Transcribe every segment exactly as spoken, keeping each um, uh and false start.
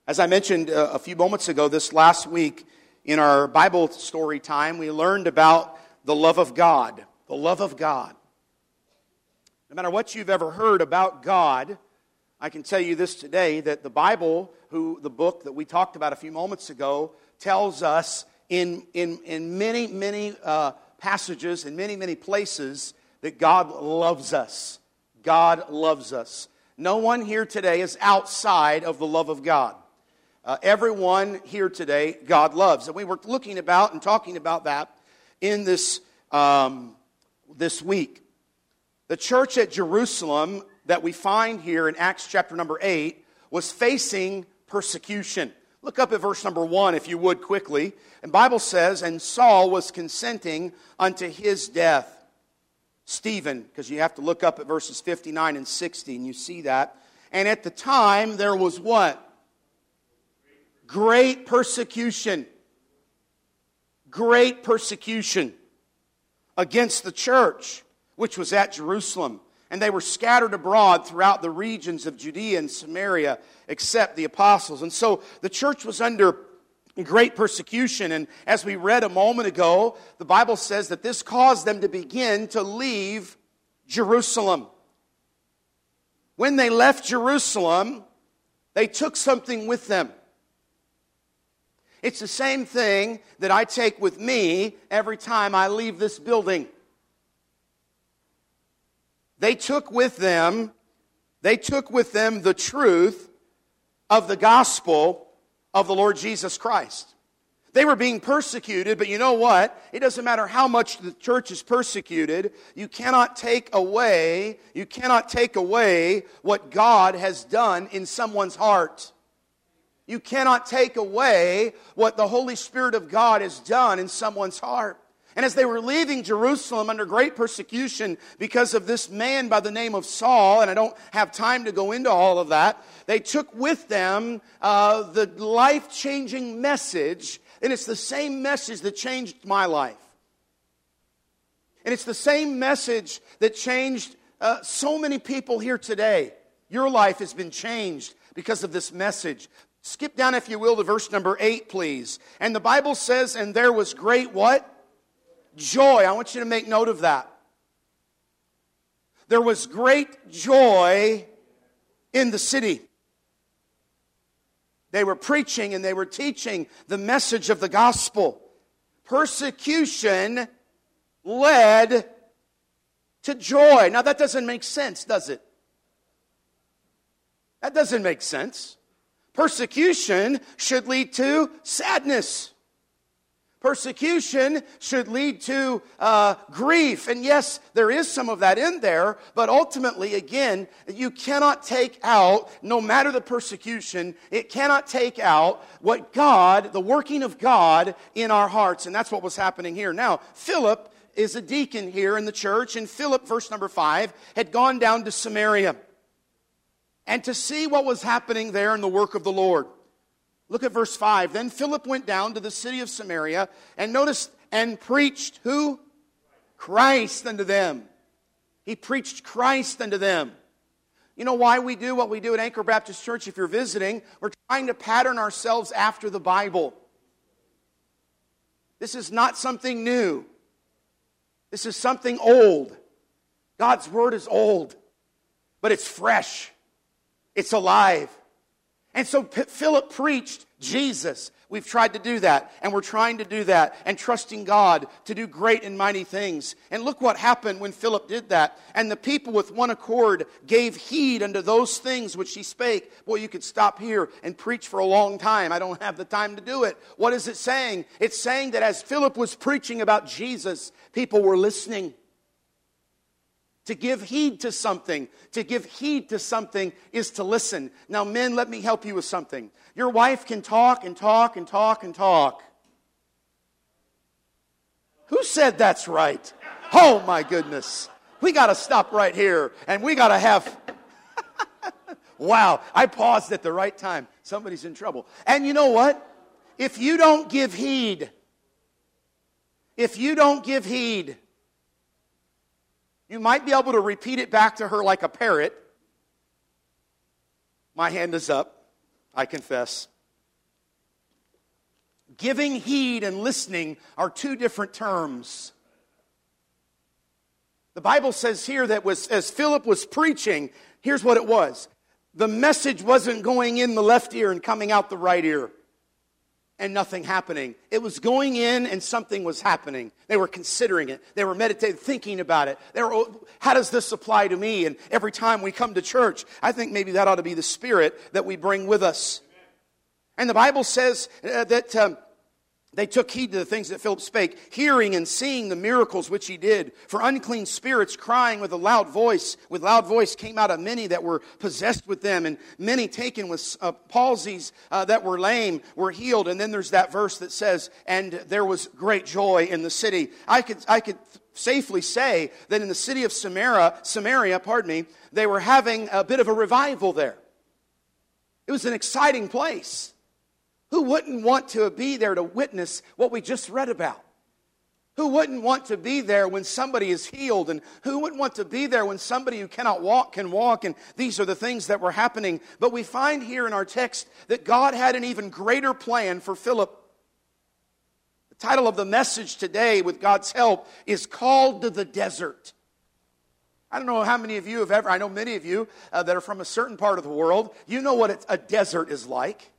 As I mentioned uh, a few moments ago, this last week in our Bible story time, we learned about the love of God. The love of God. No matter what you've ever heard about God, I can tell you this today, that the Bible, who the book that we talked about a few moments ago, tells us in, in, in many, many uh, passages, in many, many places, that God loves us. God loves us. No one here today is outside of the love of God. Uh, everyone here today, God loves. And we were looking about and talking about that in this, um, this week. The church at Jerusalem that we find here in Acts chapter number eight was facing persecution. Look up at verse number one, if you would, quickly. And the Bible says, and Saul was consenting unto his death. Stephen, because you have to look up at verses fifty-nine and sixty, and you see that. And at the time, there was what? Great persecution. Great persecution against the church, which was at Jerusalem. And they were scattered abroad throughout the regions of Judea and Samaria, except the apostles. And so the church was under great persecution. And as we read a moment ago, the Bible says that this caused them to begin to leave Jerusalem. When they left Jerusalem, they took something with them. It's the same thing that I take with me every time I leave this building. They took with them, they took with them the truth of the gospel of the Lord Jesus Christ. They were being persecuted, but you know what? It doesn't matter how much the church is persecuted, you cannot take away, you cannot take away what God has done in someone's heart. You cannot take away what the Holy Spirit of God has done in someone's heart. And as they were leaving Jerusalem under great persecution because of this man by the name of Saul, and I don't have time to go into all of that, they took with them uh, the life-changing message, and it's the same message that changed my life. And it's the same message that changed uh, so many people here today. Your life has been changed because of this message. Skip down, if you will, to verse number eight, please. And the Bible says, and there was great what? Joy. I want you to make note of that. There was great joy in the city. They were preaching and they were teaching the message of the gospel. Persecution led to joy. Now that doesn't make sense, does it? That doesn't make sense. Persecution should lead to sadness. Persecution should lead to uh, grief. And yes, there is some of that in there. But ultimately, again, you cannot take out, no matter the persecution, it cannot take out what God, the working of God in our hearts. And that's what was happening here. Now, Philip is a deacon here in the church. And Philip, verse number five, had gone down to Samaria. And to see what was happening there in the work of the Lord. Look at verse five. Then Philip went down to the city of Samaria, and notice, and preached who? Christ unto them. He preached Christ unto them. You know why we do what we do at Anchor Baptist Church? If you're visiting, we're trying to pattern ourselves after the Bible. This is not something new. This is something old. God's Word is old, but it's fresh. It's alive. And so P- Philip preached Jesus. We've tried to do that, and we're trying to do that, and trusting God to do great and mighty things. And look what happened when Philip did that. And the people with one accord gave heed unto those things which he spake. Boy, you could stop here and preach for a long time. I don't have the time to do it. What is it saying? It's saying that as Philip was preaching about Jesus, people were listening. To give heed to something, to give heed to something is to listen. Now, men, let me help you with something. Your wife can talk and talk and talk and talk. Who said that's right? Oh, my goodness. We got to stop right here, and we got to have... Wow, I paused at the right time. Somebody's in trouble. And you know what? If you don't give heed, if you don't give heed, you might be able to repeat it back to her like a parrot. My hand is up, I confess. Giving heed and listening are two different terms. The Bible says here that was, as Philip was preaching, here's what it was. The message wasn't going in the left ear and coming out the right ear and nothing happening. It was going in and something was happening. They were considering it. They were meditating, thinking about it. They were, how does this apply to me? And every time we come to church, I think maybe that ought to be the spirit that we bring with us. And the Bible says uh, that um, they took heed to the things that Philip spake, hearing and seeing the miracles which he did. For unclean spirits crying with a loud voice, with loud voice came out of many that were possessed with them, and many taken with uh, palsies uh, that were lame were healed. And then there's that verse that says, and there was great joy in the city. I could, I could safely say that in the city of Samaria, Samaria, pardon me, they were having a bit of a revival there. It was an exciting place. Who wouldn't want to be there to witness what we just read about? Who wouldn't want to be there when somebody is healed? And who wouldn't want to be there when somebody who cannot walk can walk? And these are the things that were happening. But we find here in our text that God had an even greater plan for Philip. The title of the message today, with God's help, is Called to the Desert. I don't know how many of you have ever, I know many of you uh, that are from a certain part of the world, you know what a desert is like.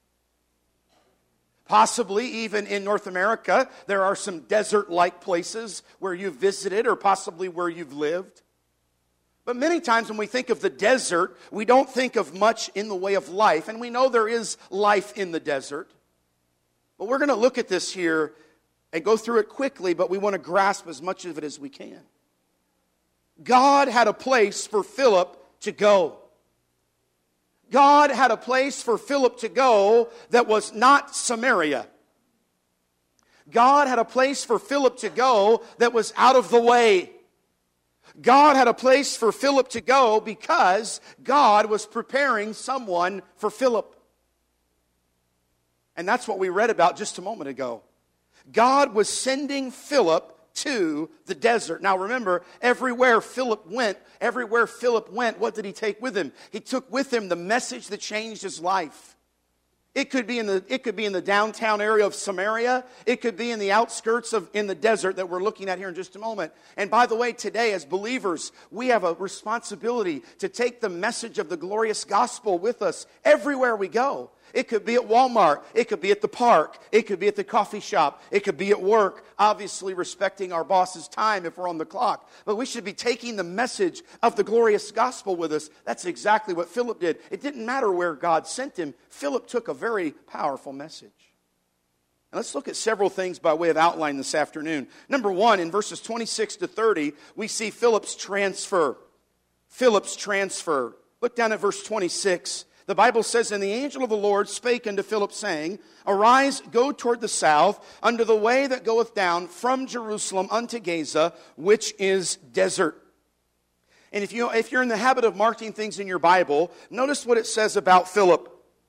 Possibly even in North America, there are some desert-like places where you've visited or possibly where you've lived. But many times when we think of the desert, we don't think of much in the way of life. And we know there is life in the desert. But we're going to look at this here and go through it quickly, but we want to grasp as much of it as we can. God had a place for Philip to go. God had a place for Philip to go that was not Samaria. God had a place for Philip to go that was out of the way. God had a place for Philip to go because God was preparing someone for Philip. And that's what we read about just a moment ago. God was sending Philip to the desert. Now remember, everywhere Philip went, everywhere Philip went, what did he take with him? He took with him the message that changed his life. It could be in the it could be in the downtown area of Samaria. It could be in the outskirts of in the desert that we're looking at here in just a moment. And by the way, today as believers, we have a responsibility to take the message of the glorious gospel with us everywhere we go. It could be at Walmart. It could be at the park. It could be at the coffee shop. It could be at work, obviously respecting our boss's time if we're on the clock. But we should be taking the message of the glorious gospel with us. That's exactly what Philip did. It didn't matter where God sent him. Philip took a very powerful message. And let's look at several things by way of outline this afternoon. Number one, in verses twenty-six to thirty, we see Philip's transfer. Philip's transfer. Look down at verse twenty-six. The Bible says, and the angel of the Lord spake unto Philip, saying, Arise, go toward the south, unto the way that goeth down from Jerusalem unto Gaza, which is desert. And if, you, if you're in the habit of marking things in your Bible, notice what it says about Philip.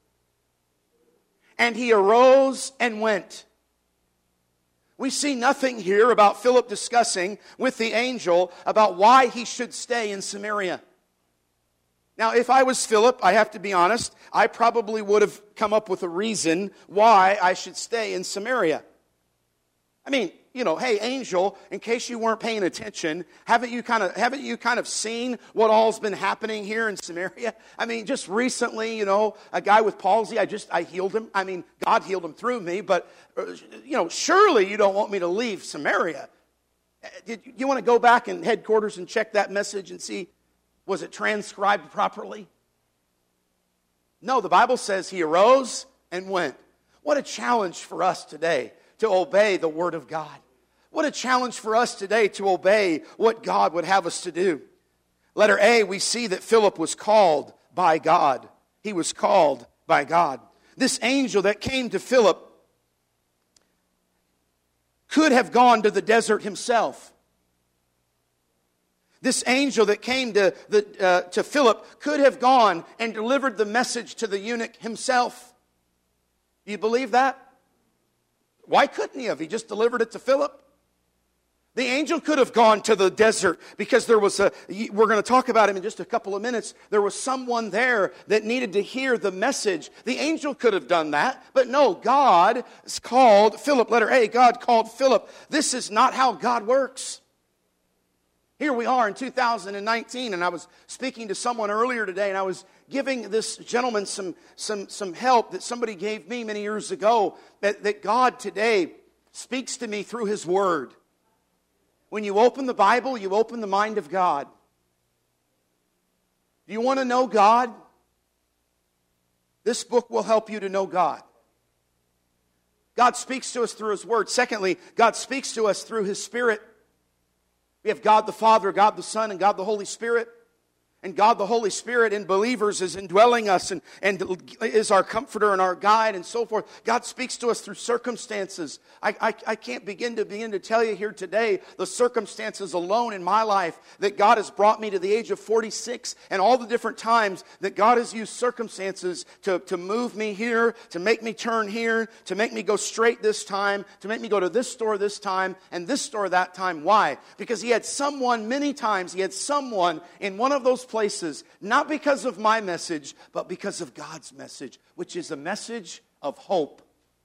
And he arose and went. We see nothing here about Philip discussing with the angel about why he should stay in Samaria. Now, if I was Philip, I have to be honest, I probably would have come up with a reason why I should stay in Samaria. I mean, you know, hey, angel, in case you weren't paying attention, haven't you kind of haven't you kind of seen what all's been happening here in Samaria? I mean, just recently, you know, a guy with palsy, I just I healed him. I mean, God healed him through me, but you know, surely you don't want me to leave Samaria. Did you want to go back in headquarters and check that message and see, was it transcribed properly? No, the Bible says he arose and went. What a challenge for us today to obey the Word of God. What a challenge for us today to obey what God would have us to do. Letter A, we see that Philip was called by God. He was called by God. This angel that came to Philip could have gone to the desert himself. This angel that came to, the, uh, to Philip could have gone and delivered the message to the eunuch himself. Do you believe that? Why couldn't he have? He just delivered it to Philip. The angel could have gone to the desert because there was a, we're going to talk about him in just a couple of minutes. There was someone there that needed to hear the message. The angel could have done that, but no, God called Philip. Letter A, God called Philip. This is not how God works. Here we are in two thousand nineteen, and I was speaking to someone earlier today, and I was giving this gentleman some, some, some help that somebody gave me many years ago, that, that God today speaks to me through His Word. When you open the Bible, you open the mind of God. Do you want to know God? This book will help you to know God. God speaks to us through His Word. Secondly, God speaks to us through His Spirit. We have God the Father, God the Son, and God the Holy Spirit. And God the Holy Spirit in believers is indwelling us and, and is our comforter and our guide and so forth. God speaks to us through circumstances. I, I, I can't begin to begin to tell you here today the circumstances alone in my life that God has brought me to the age of forty-six, and all the different times that God has used circumstances to, to move me here, to make me turn here, to make me go straight this time, to make me go to this store this time and this store that time. Why? Because He had someone, many times He had someone in one of those places, not because of my message, but because of God's message, which is a message of hope.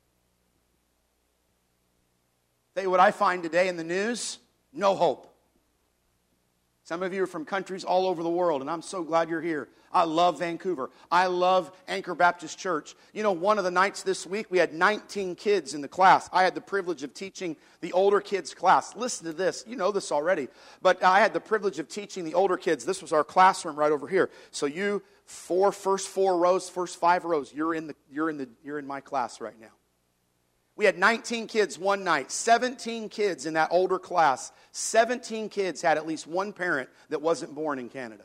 Tell you what I find today in the news: no hope. Some of you are from countries all over the world, and I'm so glad you're here. I love Vancouver. I love Anchor Baptist Church. You know, one of the nights this week, we had nineteen kids in the class. I had the privilege of teaching the older kids' class. Listen to this. You know this already. But I had the privilege of teaching the older kids. This was our classroom right over here. So you, four, first four rows, first five rows, you're in the, you're in the, you're in my class right now. We had nineteen kids one night, seventeen kids in that older class. seventeen kids had at least one parent that wasn't born in Canada.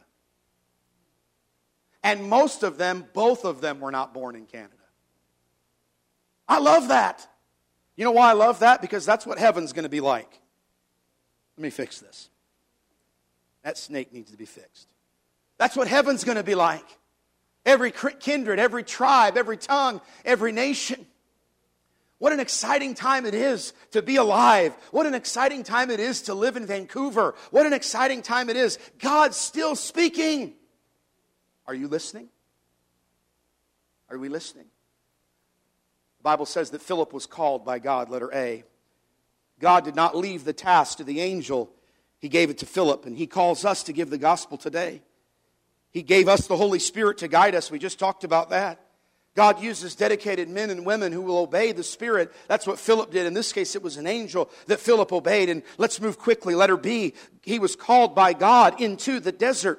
And most of them, both of them were not born in Canada. I love that. You know why I love that? Because that's what heaven's going to be like. Let me fix this. That snake needs to be fixed. That's what heaven's going to be like. Every kindred, every tribe, every tongue, every nation. What an exciting time it is to be alive. What an exciting time it is to live in Vancouver. What an exciting time it is. God's still speaking. Are you listening? Are we listening? The Bible says that Philip was called by God, letter A. God did not leave the task to the angel. He gave it to Philip, and He calls us to give the gospel today. He gave us the Holy Spirit to guide us. We just talked about that. God uses dedicated men and women who will obey the Spirit. That's what Philip did. In this case, it was an angel that Philip obeyed. And let's move quickly. Letter B, he was called by God into the desert.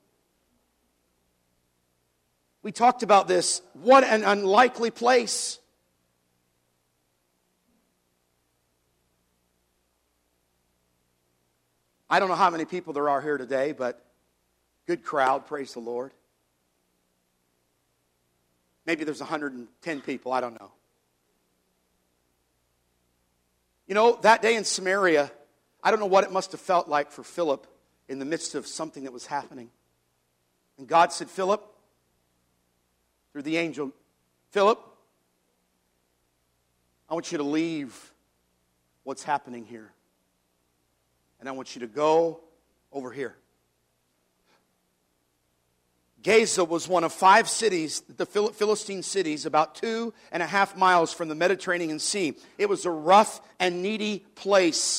We talked about this. What an unlikely place. I don't know how many people there are here today, but good crowd, praise the Lord. Maybe there's one hundred ten people, I don't know. You know, that day in Samaria, I don't know what it must have felt like for Philip in the midst of something that was happening. And God said, Philip, through the angel, Philip, I want you to leave what's happening here. And I want you to go over here. Gaza was one of five cities, the Philistine cities, about two and a half miles from the Mediterranean Sea. It was a rough and needy place.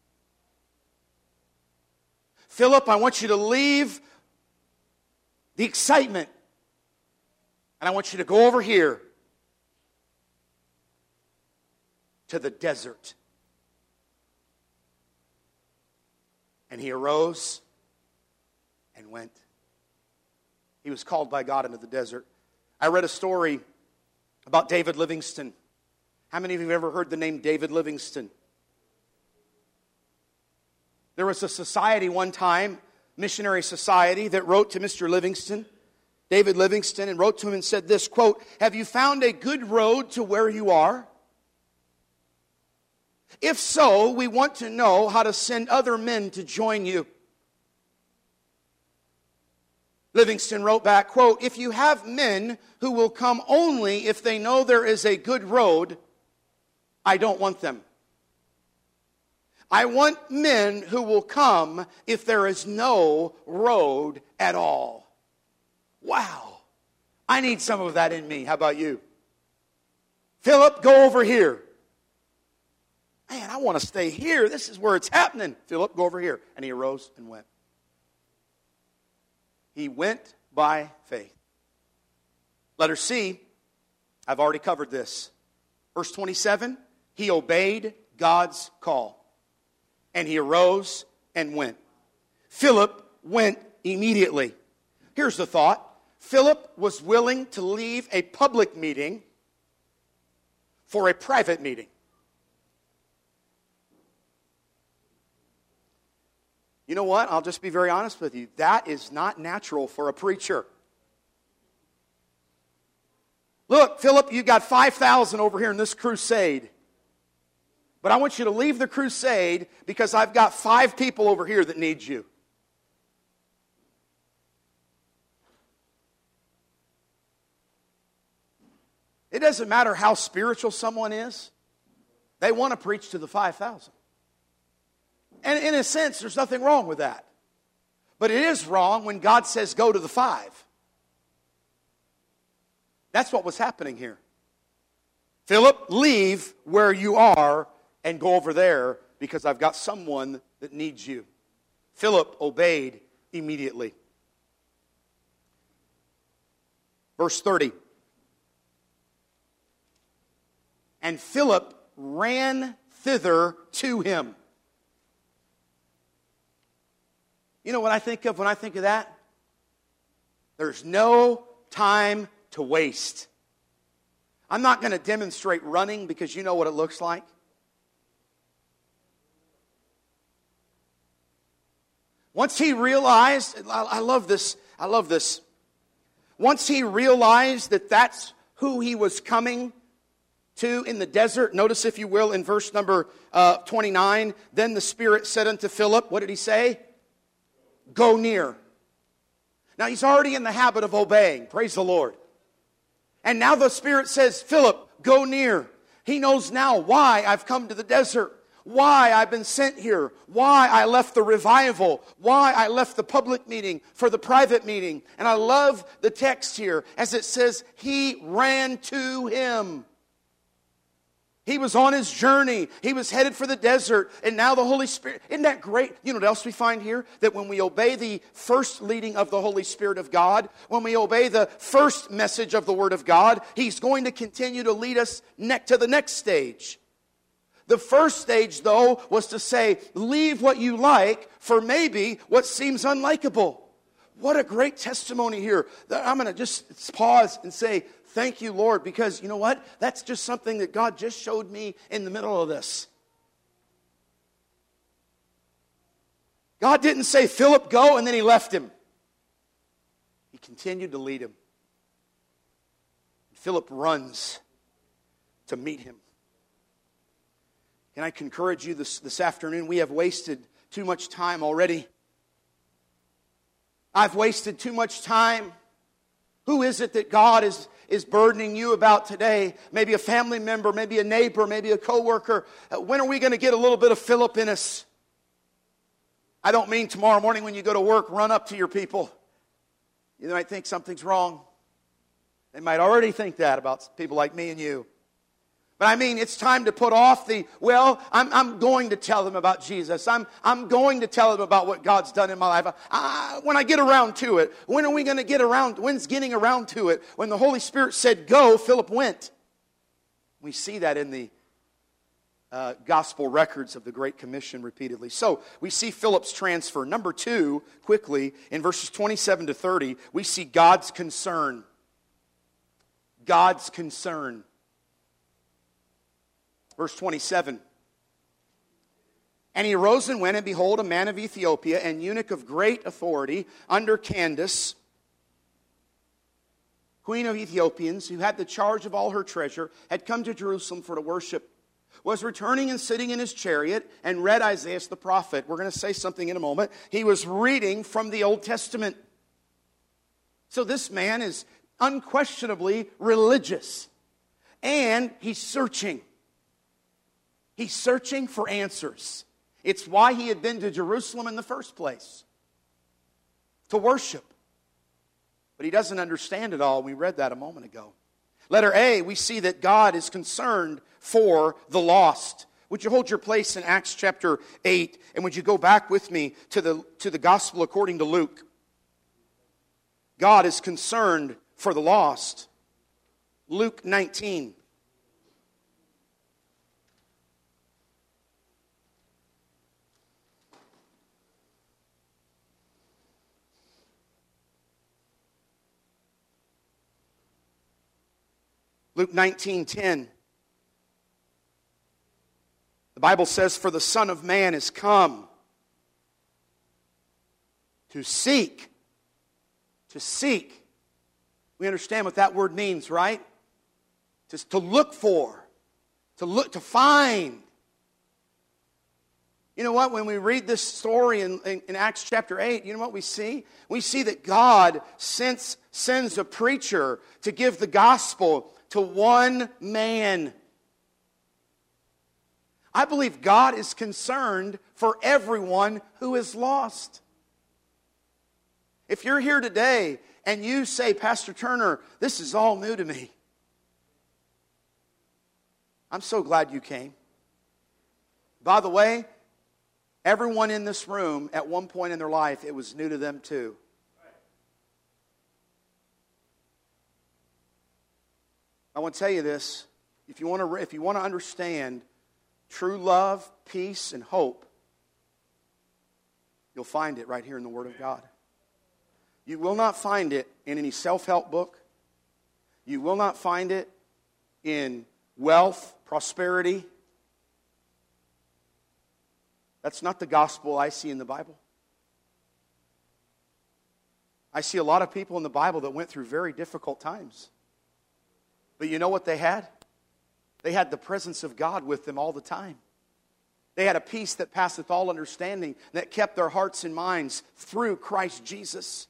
Philip, I want you to leave the excitement. And I want you to go over here to the desert. And he arose and went. He was called by God into the desert. I read a story about David Livingstone. How many of you have ever heard the name David Livingstone? There was a society one time, missionary society, that wrote to Mister Livingstone, David Livingstone, and wrote to him and said this, quote, "Have you found a good road to where you are? If so, we want to know how to send other men to join you." Livingstone wrote back, quote, "If you have men who will come only if they know there is a good road, I don't want them. I want men who will come if there is no road at all. Wow. I need some of that in me. How about you? Philip, go over here. Man, I want to stay here. This is where it's happening. Philip, go over here. And he arose and went. He went by faith. Letter C, I've already covered this. Verse twenty-seven, he obeyed God's call. And he arose and went. Philip went immediately. Here's the thought. Philip was willing to leave a public meeting for a private meeting. You know what? I'll just be very honest with you. That is not natural for a preacher. Look, Philip, you got five thousand over here in this crusade. But I want you to leave the crusade because I've got five people over here that need you. It doesn't matter how spiritual someone is. They want to preach to the five thousand. And in a sense, there's nothing wrong with that. But it is wrong when God says go to the five. That's what was happening here. Philip, leave where you are and go over there because I've got someone that needs you. Philip obeyed immediately. Verse thirty. And Philip ran thither to him. You know what I think of when I think of that? There's no time to waste. I'm not going to demonstrate running because you know what it looks like. Once he realized, I love this, I love this. Once he realized that that's who he was coming to in the desert, notice if you will in verse number uh, twenty-nine, then the Spirit said unto Philip, what did he say? Go near. Now he's already in the habit of obeying, praise the Lord. And now the Spirit says, Philip, go near. He knows now why I've come to the desert. Why I've been sent here. Why I left the revival. Why I left the public meeting for the private meeting. And I love the text here as it says, he ran to him. He was on his journey. He was headed for the desert. And now the Holy Spirit. Isn't that great? You know what else we find here? That when we obey the first leading of the Holy Spirit of God, when we obey the first message of the Word of God, He's going to continue to lead us next to the next stage. The first stage, though, was to say, leave what you like for maybe what seems unlikable. What a great testimony here. I'm going to just pause and say, thank you, Lord, because you know what? That's just something that God just showed me in the middle of this. God didn't say, Philip, go, and then He left him. He continued to lead him. Philip runs to meet him. Can I encourage you this, this afternoon? We have wasted too much time already. I've wasted too much time. Who is it that God is, is burdening you about today? Maybe a family member, maybe a neighbor, maybe a coworker. Uh, when are we going to get a little bit of Philip in us? I don't mean tomorrow morning when you go to work, run up to your people. You might think something's wrong. They might already think that about people like me and you. But I mean, it's time to put off the, well, I'm, I'm going to tell them about Jesus. I'm, I'm going to tell them about what God's done in my life. I, when I get around to it, when are we going to get around, when's getting around to it? When the Holy Spirit said go, Philip went. We see that in the uh, gospel records of the Great Commission repeatedly. So we see Philip's transfer. Number two, quickly, in verses twenty-seven to thirty, we see God's concern. God's concern. Verse twenty-seven. And he arose and went, and behold, a man of Ethiopia, an eunuch of great authority, under Candace, queen of Ethiopians, who had the charge of all her treasure, had come to Jerusalem for to worship, was returning and sitting in his chariot, and read Isaiah the prophet. We're going to say something in a moment. He was reading from the Old Testament. So this man is unquestionably religious, and he's searching. He's searching for answers. It's why he had been to Jerusalem in the first place. To worship. But he doesn't understand it all. We read that a moment ago. Letter A, we see that God is concerned for the lost. Would you hold your place in Acts chapter eight, and would you go back with me to the, to the gospel according to Luke? God is concerned for the lost. Luke nineteen. Luke nineteen ten. The Bible says, "For the Son of Man is come to seek." To seek. We understand what that word means, right? To, to look for. To look, to find. You know what? When we read this story in, in, in Acts chapter eight, you know what we see? We see that God sends, sends a preacher to give the gospel to one man. I believe God is concerned for everyone who is lost. If you're here today and you say, "Pastor Turner, this is all new to me," I'm so glad you came. By the way, everyone in this room, at one point in their life, it was new to them too. I want to tell you this. If you want to, if you want to understand true love, peace, and hope, you'll find it right here in the Word of God. You will not find it in any self-help book. You will not find it in wealth, prosperity. That's not the gospel I see in the Bible. I see a lot of people in the Bible that went through very difficult times. But you know what they had? They had the presence of God with them all the time. They had a peace that passeth all understanding, that kept their hearts and minds through Christ Jesus.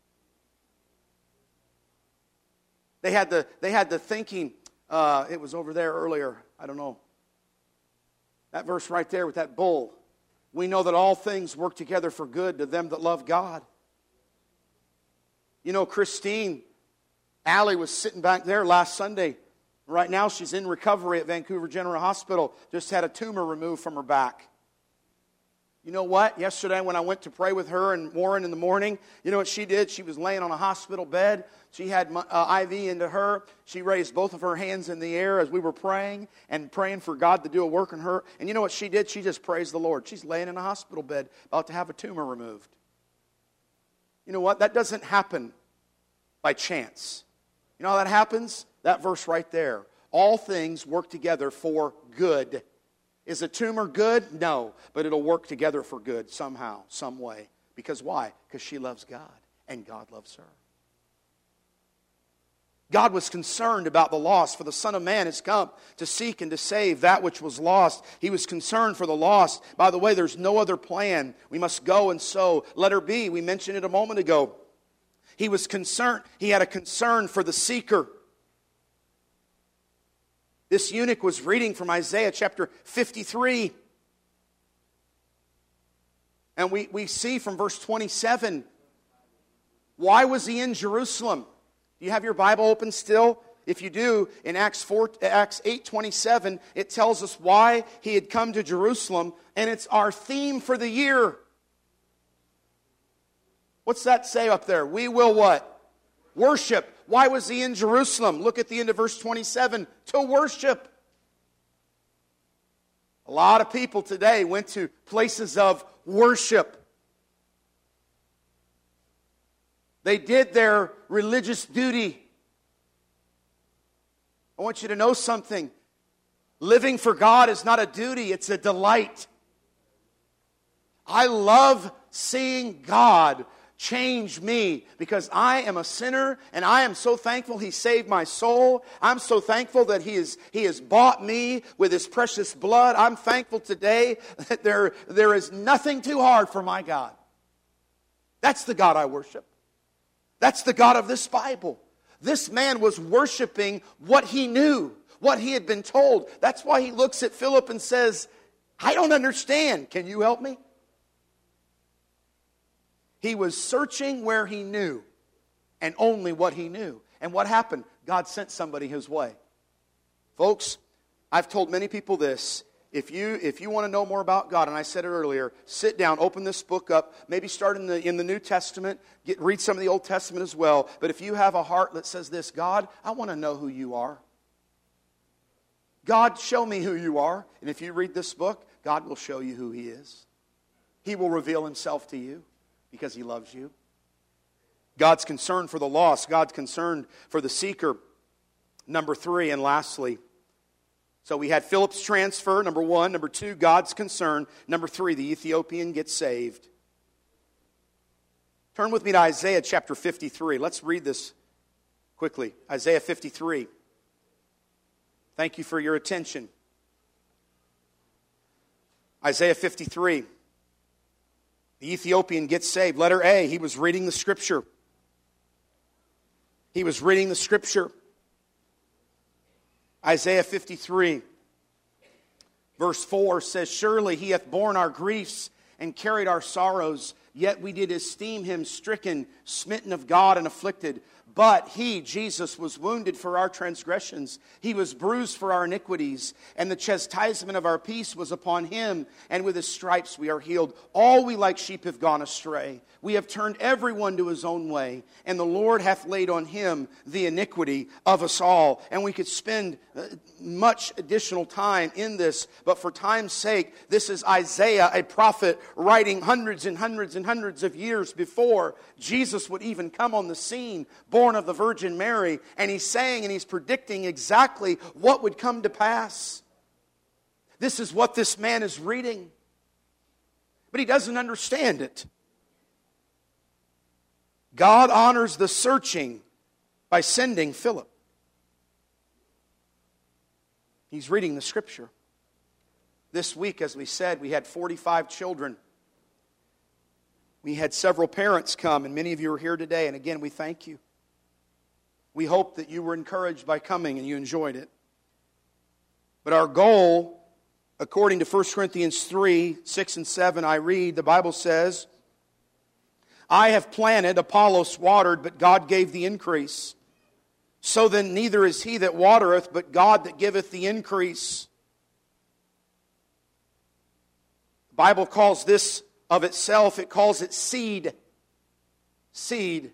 They had the, they had the thinking, uh, it was over there earlier, I don't know. That verse right there with that bull. We know that all things work together for good to them that love God. You know, Christine Alley was sitting back there last Sunday. Right now she's in recovery at Vancouver General Hospital. Just had a tumor removed from her back. You know what? Yesterday when I went to pray with her and Warren in the morning, you know what she did? She was laying on a hospital bed. She had uh, I V into her. She raised both of her hands in the air as we were praying and praying for God to do a work in her. And you know what she did? She just praised the Lord. She's laying in a hospital bed about to have a tumor removed. You know what? That doesn't happen by chance. You know how that happens? That verse right there. All things work together for good. Is a tumor good? No. But it'll work together for good somehow, some way. Because why? Because she loves God and God loves her. God was concerned about the lost, for the Son of Man has come to seek and to save that which was lost. He was concerned for the lost. By the way, there's no other plan. We must go and sow. Letter B, we mentioned it a moment ago. He was concerned. He had a concern for the seeker. This eunuch was reading from Isaiah chapter fifty-three. And we, we see from verse twenty-seven, why was he in Jerusalem? Do you have your Bible open still? If you do, in Acts four, Acts eight twenty-seven, it tells us why he had come to Jerusalem, and it's our theme for the year. What's that say up there? We will what? Worship. Why was he in Jerusalem? Look at the end of verse twenty-seven. To worship. A lot of people today went to places of worship. They did their religious duty. I want you to know something. Living for God is not a duty, it's a delight. I love seeing God change me because I am a sinner and I am so thankful He saved my soul. I'm so thankful that He is, He has bought me with His precious blood. I'm thankful today that there, there is nothing too hard for my God. That's the God I worship. That's the God of this Bible. This man was worshiping what he knew, what he had been told. That's why he looks at Philip and says, I don't understand. Can you help me? He was searching where he knew, and only what he knew. And what happened? God sent somebody his way. Folks, I've told many people this. If you if you want to know more about God, and I said it earlier, sit down, open this book up, maybe start in the in the New Testament, get, read some of the Old Testament as well. But if you have a heart that says this, God, I want to know who you are. God, show me who you are. And if you read this book, God will show you who He is. He will reveal Himself to you because He loves you. God's concerned for the lost. God's concerned for the seeker. Number three, and lastly, so we had Philip's transfer, number one. Number two, God's concern. Number three, the Ethiopian gets saved. Turn with me to Isaiah chapter fifty-three. Let's read this quickly. Isaiah fifty-three. Thank you for your attention. Isaiah fifty-three. The Ethiopian gets saved. Letter A, he was reading the Scripture. He was reading the Scripture. Isaiah fifty-three, verse four says, Surely He hath borne our griefs and carried our sorrows, yet we did esteem Him stricken, smitten of God, and afflicted. But He, Jesus, was wounded for our transgressions. He was bruised for our iniquities. And the chastisement of our peace was upon Him. And with His stripes we are healed. All we like sheep have gone astray. We have turned everyone to his own way. And the Lord hath laid on Him the iniquity of us all. And we could spend much additional time in this. But for time's sake, this is Isaiah, a prophet, writing hundreds and hundreds and hundreds of years before Jesus would even come on the scene, born of the Virgin Mary, and he's saying and he's predicting exactly what would come to pass. This is what this man is reading, but he doesn't understand it. God honors the searching by sending Philip. He's reading the Scripture. This week, as we said, we had forty-five children. We had several parents come, and many of you are here today, and again, we thank you. We hope that you were encouraged by coming and you enjoyed it. But our goal, according to First Corinthians three, six and seven, I read, the Bible says, I have planted, Apollos watered, but God gave the increase. So then neither is he that watereth, but God that giveth the increase. The Bible calls this of itself, it calls it seed. Seed.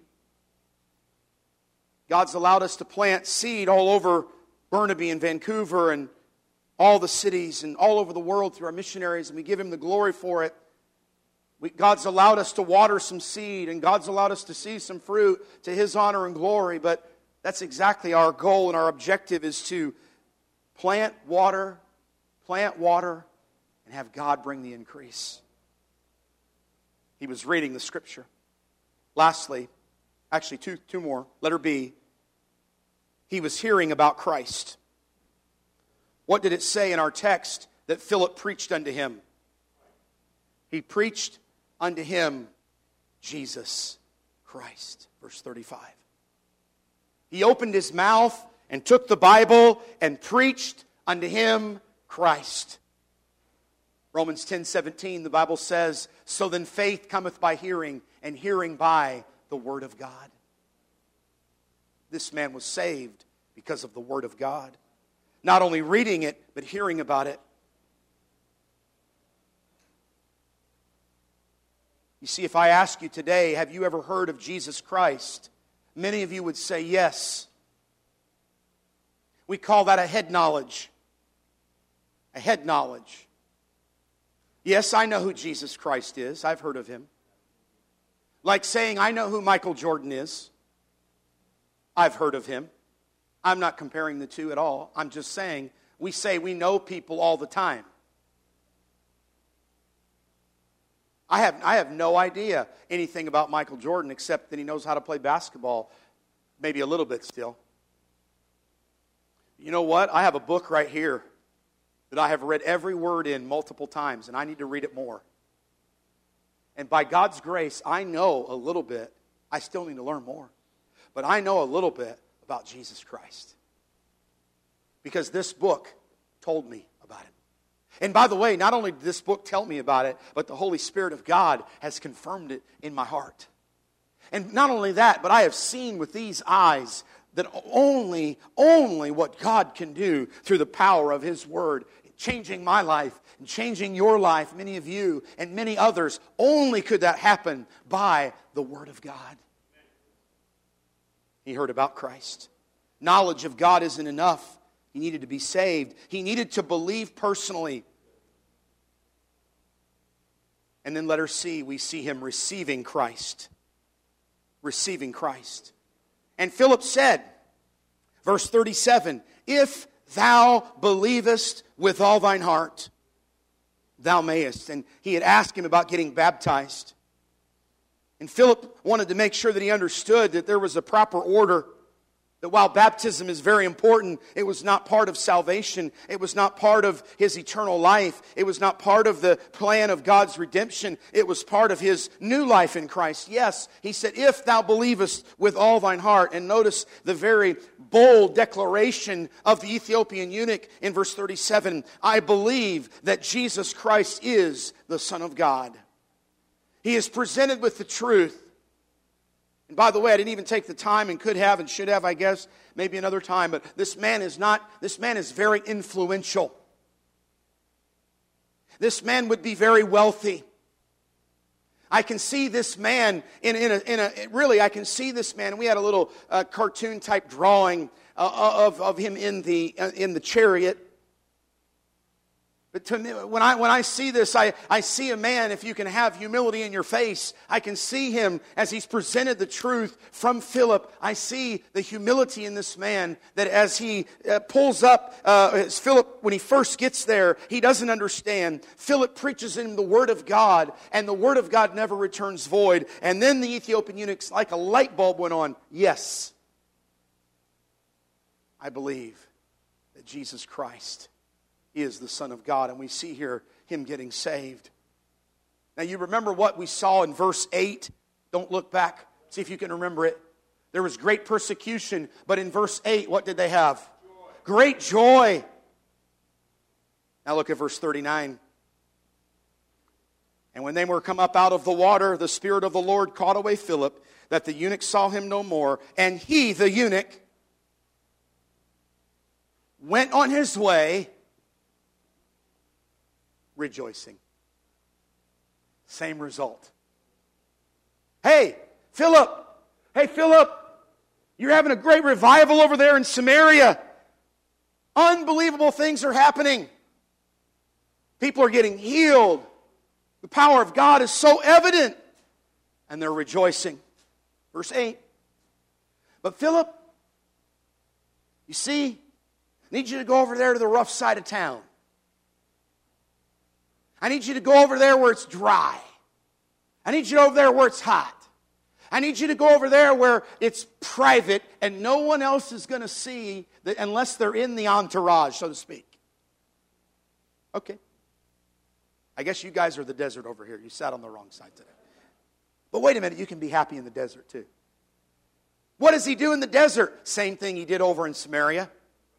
God's allowed us to plant seed all over Burnaby and Vancouver and all the cities and all over the world through our missionaries, and we give Him the glory for it. We, God's allowed us to water some seed, and God's allowed us to see some fruit to His honor and glory, but that's exactly our goal, and our objective is to plant, water, plant, water, and have God bring the increase. He was reading the Scripture. Lastly, actually two, two more, letter B, he was hearing about Christ. What did it say in our text that Philip preached unto him? He preached unto him Jesus Christ. Verse thirty-five. He opened his mouth and took the Bible and preached unto him Christ. Romans ten seventeen, the Bible says, So then faith cometh by hearing, and hearing by the Word of God. This man was saved because of the Word of God. Not only reading it, but hearing about it. You see, if I ask you today, have you ever heard of Jesus Christ? Many of you would say yes. We call that a head knowledge. A head knowledge. Yes, I know who Jesus Christ is. I've heard of Him. Like saying, I know who Michael Jordan is. I've heard of him. I'm not comparing the two at all. I'm just saying, we say we know people all the time. I have, I have no idea anything about Michael Jordan except that he knows how to play basketball. Maybe a little bit still. You know what? I have a book right here that I have read every word in multiple times, and I need to read it more. And by God's grace, I know a little bit. I still need to learn more. But I know a little bit about Jesus Christ. Because this book told me about Him. And by the way, not only did this book tell me about it, but the Holy Spirit of God has confirmed it in my heart. And not only that, but I have seen with these eyes that only, only what God can do through the power of His Word, changing my life and changing your life, many of you and many others, only could that happen by the Word of God. He heard about Christ. Knowledge of God isn't enough. He needed to be saved. He needed to believe personally. And then letter C, we see him receiving Christ. Receiving Christ. And Philip said, verse thirty-seven, if thou believest with all thine heart, thou mayest. And he had asked him about getting baptized. And Philip wanted to make sure that he understood that there was a proper order. That while baptism is very important, it was not part of salvation. It was not part of his eternal life. It was not part of the plan of God's redemption. It was part of his new life in Christ. Yes, he said, if thou believest with all thine heart. And notice the very bold declaration of the Ethiopian eunuch in verse thirty-seven. I believe that Jesus Christ is the Son of God. He is presented with the truth. And by the way, I didn't even take the time and could have and should have, I guess, maybe another time. But this man is not, this man is very influential. This man would be very wealthy. I can see this man in, in, a, in a, really, I can see this man. We had a little uh, cartoon type drawing uh, of, of him in the, uh, in the chariot. But to me, when I when I see this, I, I see a man, if you can have humility in your face, I can see him as he's presented the truth from Philip. I see the humility in this man, that as he uh, pulls up, uh, as Philip, when he first gets there, he doesn't understand. Philip preaches him the Word of God, and the Word of God never returns void. And then the Ethiopian eunuch, like a light bulb went on. Yes, I believe that Jesus Christ is the Son of God. And we see here him getting saved. Now you remember what we saw in verse eight. Don't look back. See if you can remember it. There was great persecution. But in verse eight, what did they have? Joy. Great joy. Now look at verse thirty-nine. And when they were come up out of the water, the Spirit of the Lord caught away Philip, that the eunuch saw him no more. And he, the eunuch, went on his way rejoicing. Same result. Hey, Philip. Hey, Philip. You're having a great revival over there in Samaria. Unbelievable things are happening. People are getting healed. The power of God is so evident. And they're rejoicing. Verse eight. But Philip, you see, I need you to go over there to the rough side of town. I need you to go over there where it's dry. I need you over there where it's hot. I need you to go over there where it's private and no one else is going to see that unless they're in the entourage, so to speak. Okay. I guess you guys are the desert over here. You sat on the wrong side today. But wait a minute, you can be happy in the desert too. What does he do in the desert? Same thing he did over in Samaria.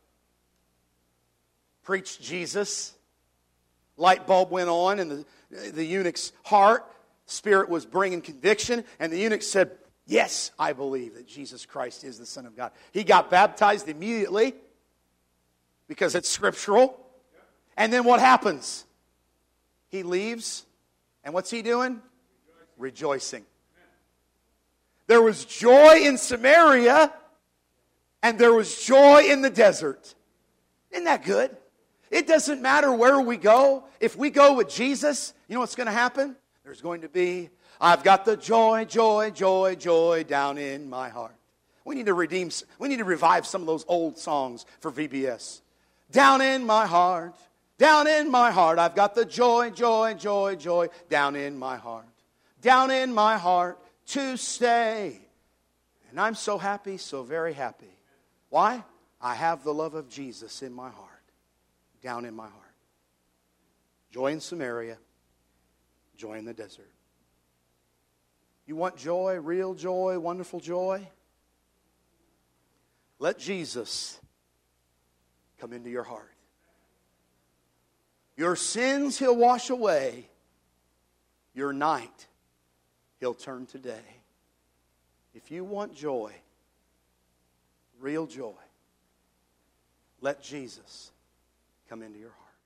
Preach Jesus. Light bulb went on in the, the eunuch's heart. Spirit was bringing conviction. And the eunuch said, yes, I believe that Jesus Christ is the Son of God. He got baptized immediately because it's scriptural. And then what happens? He leaves. And what's he doing? Rejoicing. There was joy in Samaria. And there was joy in the desert. Isn't that good? It doesn't matter where we go. If we go with Jesus, you know what's going to happen? There's going to be, I've got the joy, joy, joy, joy down in my heart. We need to redeem, we need to revive some of those old songs for V B S. Down in my heart, down in my heart, I've got the joy, joy, joy, joy down in my heart. Down in my heart to stay. And I'm so happy, so very happy. Why? I have the love of Jesus in my heart. Down in my heart. Joy in Samaria. Joy in the desert. You want joy, real joy, wonderful joy? Let Jesus come into your heart. Your sins He'll wash away. Your night He'll turn to day. If you want joy, real joy, let Jesus come into your heart.